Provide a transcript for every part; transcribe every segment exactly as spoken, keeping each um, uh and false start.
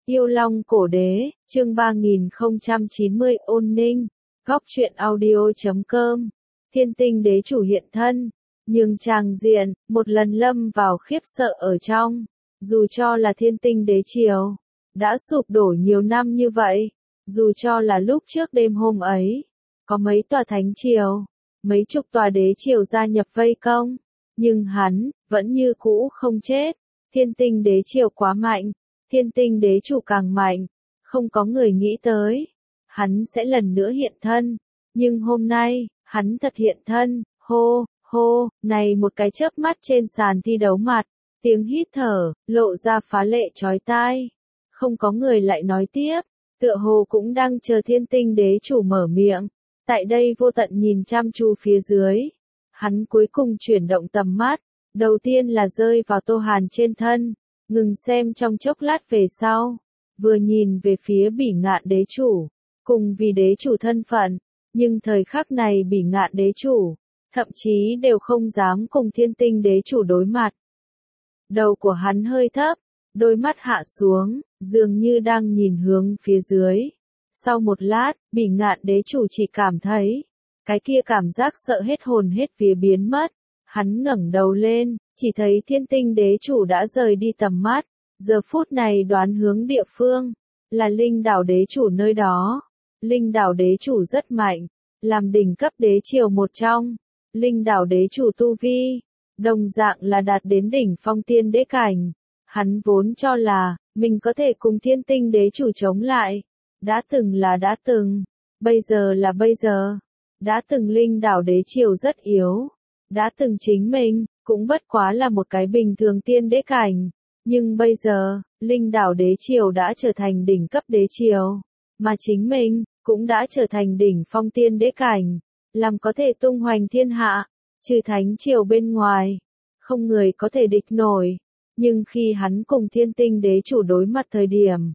Yêu Long Cổ Đế, chương ba nghìn không trăm chín mươi ôn ninh, góc truyện audio chấm com. Thiên tinh đế chủ hiện thân, nhưng tràng diện, một lần lâm vào khiếp sợ ở trong. Dù cho là thiên tinh đế triều, đã sụp đổ nhiều năm như vậy, dù cho là lúc trước đêm hôm ấy, có mấy tòa thánh triều, mấy chục tòa đế triều gia nhập vây công, nhưng hắn, vẫn như cũ không chết. Thiên tinh đế triều quá mạnh, thiên tinh đế chủ càng mạnh, không có người nghĩ tới, hắn sẽ lần nữa hiện thân, nhưng hôm nay, hắn thật hiện thân, hô, hô, này một cái chớp mắt trên sàn thi đấu mặt, tiếng hít thở, lộ ra phá lệ chói tai, không có người lại nói tiếp, tựa hồ cũng đang chờ thiên tinh đế chủ mở miệng, tại đây vô tận nhìn chăm chú phía dưới, hắn cuối cùng chuyển động tầm mắt, đầu tiên là rơi vào Tô Hàn trên thân. Ngừng xem trong chốc lát về sau, vừa nhìn về phía Bỉ Ngạn đế chủ, cùng vì đế chủ thân phận, nhưng thời khắc này Bỉ Ngạn đế chủ, thậm chí đều không dám cùng thiên tinh đế chủ đối mặt. Đầu của hắn hơi thấp, đôi mắt hạ xuống, dường như đang nhìn hướng phía dưới. Sau một lát, Bỉ Ngạn đế chủ chỉ cảm thấy, cái kia cảm giác sợ hết hồn hết vía biến mất. Hắn ngẩng đầu lên, chỉ thấy thiên tinh đế chủ đã rời đi tầm mắt, giờ phút này đoán hướng địa phương, là linh đảo đế chủ nơi đó. Linh đảo đế chủ rất mạnh, làm đỉnh cấp đế triều một trong, linh đảo đế chủ tu vi, đồng dạng là đạt đến đỉnh phong tiên đế cảnh. Hắn vốn cho là, mình có thể cùng thiên tinh đế chủ chống lại, đã từng là đã từng, bây giờ là bây giờ, đã từng linh đảo đế triều rất yếu. Đã từng chính mình, cũng bất quá là một cái bình thường tiên đế cảnh. Nhưng bây giờ, linh đảo đế triều đã trở thành đỉnh cấp đế triều. Mà chính mình, cũng đã trở thành đỉnh phong tiên đế cảnh. Làm có thể tung hoành thiên hạ, trừ thánh triều bên ngoài. Không người có thể địch nổi. Nhưng khi hắn cùng thiên tinh đế chủ đối mặt thời điểm.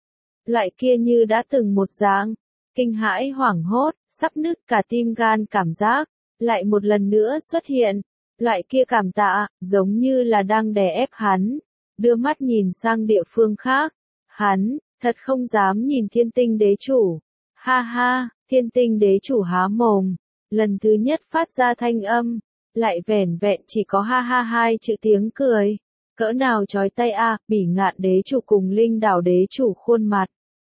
Loại kia như đã từng một dạng, kinh hãi hoảng hốt, sắp nứt cả tim gan cảm giác. Lại một lần nữa xuất hiện, loại kia cảm tạ, giống như là đang đè ép hắn, đưa mắt nhìn sang địa phương khác, hắn, thật không dám nhìn thiên tinh đế chủ, ha ha, thiên tinh đế chủ há mồm, lần thứ nhất phát ra thanh âm, lại vẻn vẹn chỉ có ha ha hai chữ tiếng cười, cỡ nào chói tai a, Bỉ Ngạn đế chủ cùng linh đảo đế chủ khuôn mặt,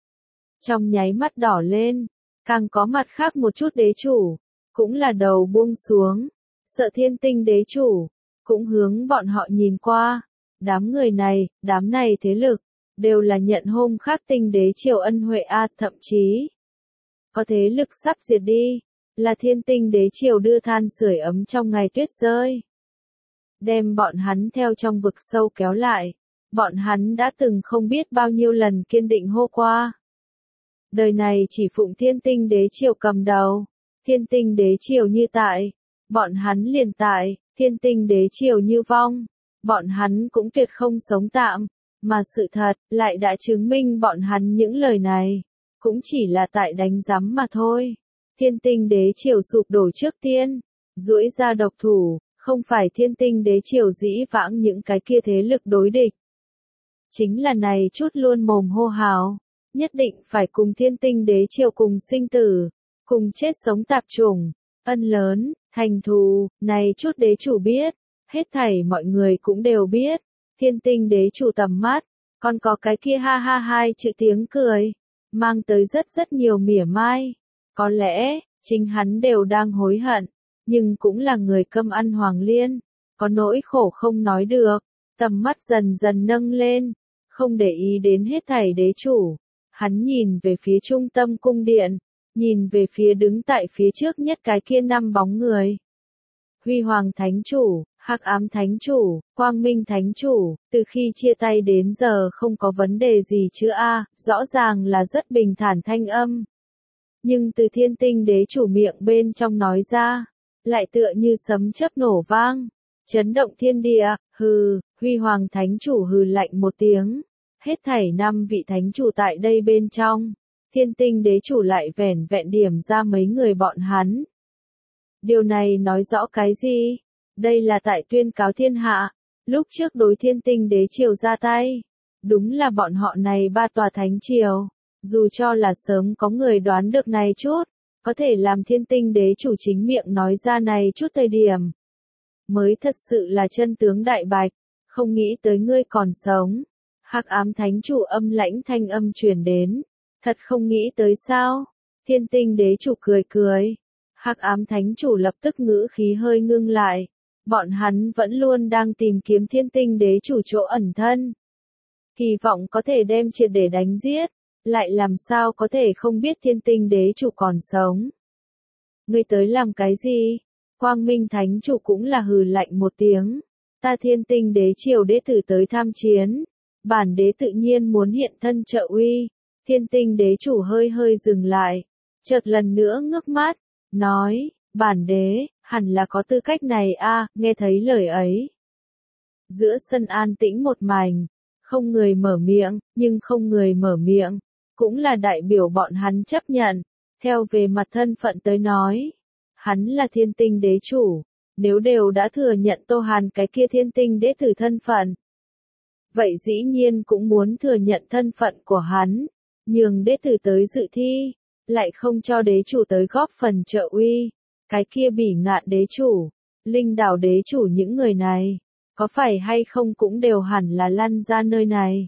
trong nháy mắt đỏ lên, càng có mặt khác một chút đế chủ. Cũng là đầu buông xuống, sợ thiên tinh đế chủ, cũng hướng bọn họ nhìn qua, đám người này, đám này thế lực, đều là nhận hôm khác tinh đế triều ân huệ a, thậm chí, có thế lực sắp diệt đi, là thiên tinh đế triều đưa than sưởi ấm trong ngày tuyết rơi. Đem bọn hắn theo trong vực sâu kéo lại, bọn hắn đã từng không biết bao nhiêu lần kiên định hô qua. Đời này chỉ phụng thiên tinh đế triều cầm đầu. Thiên tinh đế triều như tại, bọn hắn liền tại, thiên tinh đế triều như vong, bọn hắn cũng tuyệt không sống tạm, mà sự thật, lại đã chứng minh bọn hắn những lời này, cũng chỉ là tại đánh giám mà thôi. Thiên tinh đế triều sụp đổ trước tiên, duỗi ra độc thủ, không phải thiên tinh đế triều dĩ vãng những cái kia thế lực đối địch. Chính là này chút luôn mồm hô hào, nhất định phải cùng thiên tinh đế triều cùng sinh tử. Cùng chết sống tạp chủng, ân lớn, thành thù, này chút đế chủ biết, hết thảy mọi người cũng đều biết, thiên tinh đế chủ tầm mắt, còn có cái kia ha ha hai chữ tiếng cười, mang tới rất rất nhiều mỉa mai, có lẽ, chính hắn đều đang hối hận, nhưng cũng là người cơm ăn hoàng liên, có nỗi khổ không nói được, tầm mắt dần dần nâng lên, không để ý đến hết thảy đế chủ, hắn nhìn về phía trung tâm cung điện. Nhìn về phía đứng tại phía trước nhất cái kia năm bóng người. Huy Hoàng Thánh Chủ, Hắc Ám Thánh Chủ, Quang Minh Thánh Chủ, từ khi chia tay đến giờ không có vấn đề gì chứ a, rõ ràng là rất bình thản thanh âm. Nhưng từ thiên tinh đế chủ miệng bên trong nói ra, lại tựa như sấm chớp nổ vang, chấn động thiên địa, hừ, Huy Hoàng Thánh Chủ hừ lạnh một tiếng, hết thảy năm vị Thánh Chủ tại đây bên trong. Thiên tinh đế chủ lại vẻn vẹn điểm ra mấy người bọn hắn. Điều này nói rõ cái gì? Đây là tại tuyên cáo thiên hạ, lúc trước đối thiên tinh đế triều ra tay. Đúng là bọn họ này ba tòa thánh triều, dù cho là sớm có người đoán được này chút, có thể làm thiên tinh đế chủ chính miệng nói ra này chút thời điểm. Mới thật sự là chân tướng đại bạch, không nghĩ tới ngươi còn sống. Hắc ám thánh chủ âm lãnh thanh âm truyền đến, thật không nghĩ tới sao? Thiên tinh đế chủ cười cười. Hắc ám thánh chủ lập tức ngữ khí hơi ngưng lại. Bọn hắn vẫn luôn đang tìm kiếm thiên tinh đế chủ chỗ ẩn thân. Kỳ vọng có thể đem triệt để đánh giết, lại làm sao có thể không biết thiên tinh đế chủ còn sống. Ngươi tới làm cái gì? Quang Minh thánh chủ cũng là hừ lạnh một tiếng. Ta thiên tinh đế triều đế tử tới tham chiến. Bản đế tự nhiên muốn hiện thân trợ uy. Thiên tinh đế chủ hơi hơi dừng lại. Chợt lần nữa ngước mắt. Nói, bản đế, hẳn là có tư cách này a. Nghe thấy lời ấy. Giữa sân an tĩnh một mảnh. Không người mở miệng, nhưng không người mở miệng. Cũng là đại biểu bọn hắn chấp nhận. Theo về mặt thân phận tới nói. Hắn là thiên tinh đế chủ. Nếu đều đã thừa nhận Tô Hàn cái kia thiên tinh đế tử thân phận. Vậy dĩ nhiên cũng muốn thừa nhận thân phận của hắn. Nhường đế tử tới dự thi. Lại không cho đế chủ tới góp phần trợ uy. Cái kia bỉ ngạn đế chủ. Linh đảo đế chủ những người này. Có phải hay không cũng đều hẳn là lăn ra nơi này.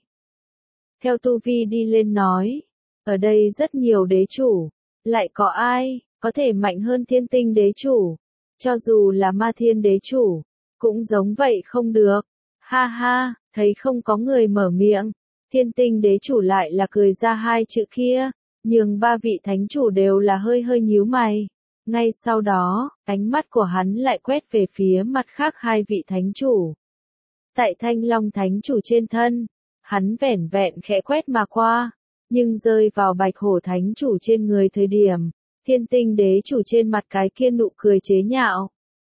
Theo tu vi đi lên nói. Ở đây rất nhiều đế chủ. Lại có ai có thể mạnh hơn thiên tinh đế chủ? Cho dù là ma thiên đế chủ. Cũng giống vậy không được. Ha ha, thấy không có người mở miệng. Thiên tinh đế chủ lại là cười ra hai chữ kia. Nhưng ba vị thánh chủ đều là hơi hơi nhíu mày. Ngay sau đó, ánh mắt của hắn lại quét về phía mặt khác hai vị thánh chủ. Tại Thanh Long thánh chủ trên thân, hắn vẻn vẹn khẽ quét mà qua, nhưng rơi vào Bạch Hổ thánh chủ trên người thời điểm, thiên tinh đế chủ trên mặt cái kia nụ cười chế nhạo.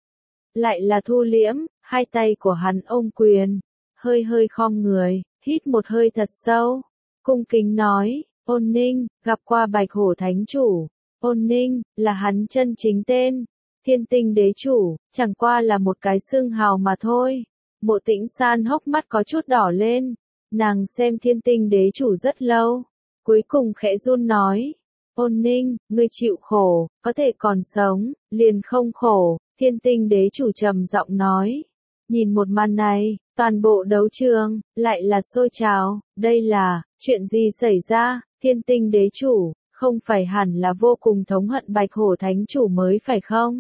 Lại là thu liễm, hai tay của hắn ôm quyền, hơi hơi khom người, hít một hơi thật sâu, cung kính nói, Ôn Ninh, gặp qua Bạch Hổ thánh chủ. Ôn Ninh, là hắn chân chính tên. Thiên tinh đế chủ, chẳng qua là một cái xưng hào mà thôi. Mộ Tĩnh San hốc mắt có chút đỏ lên. Nàng xem thiên tinh đế chủ rất lâu. Cuối cùng khẽ run nói. Ôn Ninh, ngươi chịu khổ, có thể còn sống, liền không khổ. Thiên tinh đế chủ trầm giọng nói. Nhìn một màn này, toàn bộ đấu trường, lại là sôi trào. Đây là, chuyện gì xảy ra? Thiên tinh đế chủ, không phải hẳn là vô cùng thống hận Bạch Hổ thánh chủ mới phải không?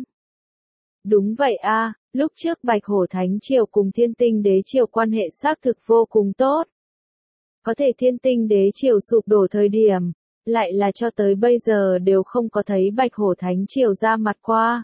Đúng vậy a, lúc trước Bạch Hổ thánh triều cùng thiên tinh đế triều quan hệ xác thực vô cùng tốt. Có thể thiên tinh đế triều sụp đổ thời điểm, lại là cho tới bây giờ đều không có thấy Bạch Hổ thánh triều ra mặt qua.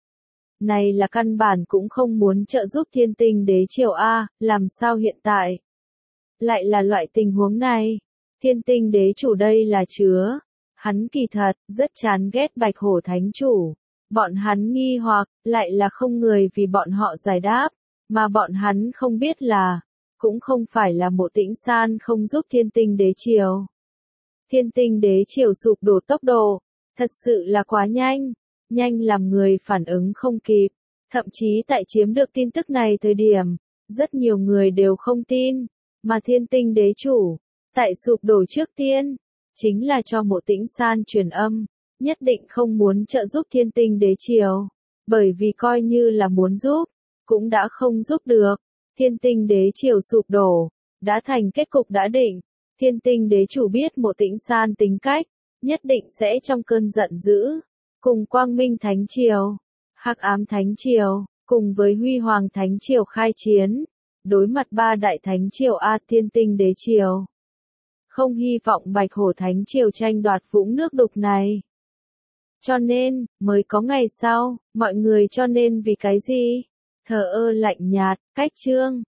Này là căn bản cũng không muốn trợ giúp thiên tinh đế triều a, làm sao hiện tại? Lại là loại tình huống này. Thiên tinh đế chủ đây là chứa. Hắn kỳ thật, rất chán ghét Bạch Hổ thánh chủ. Bọn hắn nghi hoặc, lại là không người vì bọn họ giải đáp. Mà bọn hắn không biết là, cũng không phải là Mộ Tĩnh San không giúp thiên tinh đế triều. Thiên tinh đế triều sụp đổ tốc độ, thật sự là quá nhanh. Nhanh làm người phản ứng không kịp. Thậm chí tại chiếm được tin tức này thời điểm, rất nhiều người đều không tin. Mà thiên tinh đế chủ, tại sụp đổ trước tiên, chính là cho Mộ Tĩnh San truyền âm, nhất định không muốn trợ giúp thiên tinh đế triều, bởi vì coi như là muốn giúp, cũng đã không giúp được. Thiên tinh đế triều sụp đổ, đã thành kết cục đã định. Thiên tinh đế chủ biết Mộ Tĩnh San tính cách, nhất định sẽ trong cơn giận dữ, cùng Quang Minh thánh triều, Hắc ám thánh triều, cùng với Huy Hoàng thánh triều khai chiến, đối mặt ba đại thánh triều a thiên tinh đế triều. Không hy vọng Bạch Hổ thánh triều tranh đoạt vũng nước đục này. Cho nên, mới có ngày sau, mọi người cho nên vì cái gì? Thờ ơ lạnh nhạt, cách chương.